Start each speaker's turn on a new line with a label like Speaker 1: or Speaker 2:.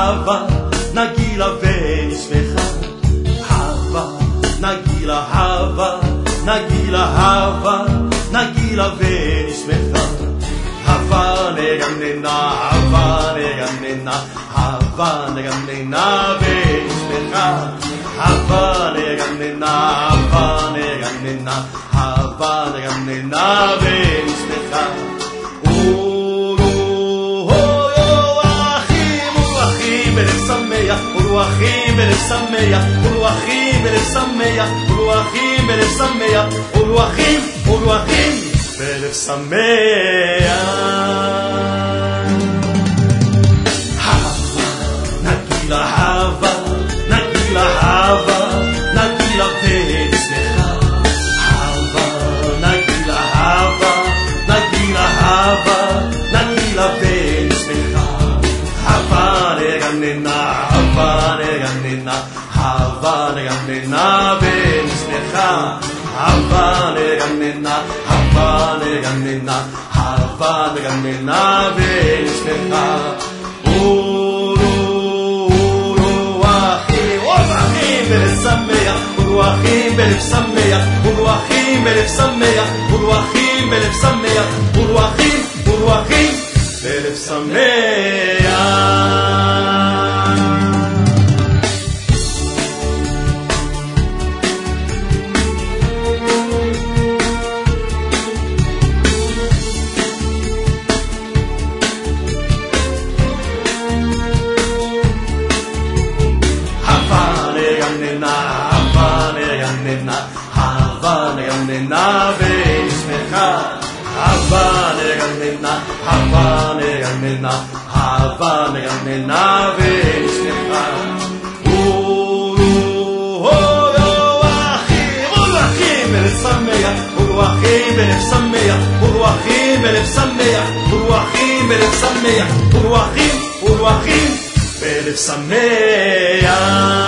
Speaker 1: hava nagila ונשמחה hava nagila hava nagila hava nagila ונשמחה hava negamnena hava negamnena hava negamnena ונשמחה hava negamnena hava negamnena hava negamnena ונשמחה ורוחים בלב שמח, ורוחים בלב שמח, ורוחים בלב שמח, ורוחים בלב שמח. הבה, נגילה הבה, נגילה הבה, נגילה ונשמחה. הבה, נגילה הבה, נגילה הבה, נגילה ונשמחה. הבה נגננה hava negamnena ונשמחה hava negamnena hava negamnena hava negamnena ונשמחה ורוחים בלב שמח ורוחים בלב שמח ורוחים בלב שמח ורוחים בלב שמח ורוחים בלב שמח negamnena ונשמחה hava negamnena hava negamnena hava negamnena ונשמחה ורוחים בלב שמח ורוחים בלב שמח ורוחים בלב שמח ורוחים בלב שמח ורוחים בלב שמח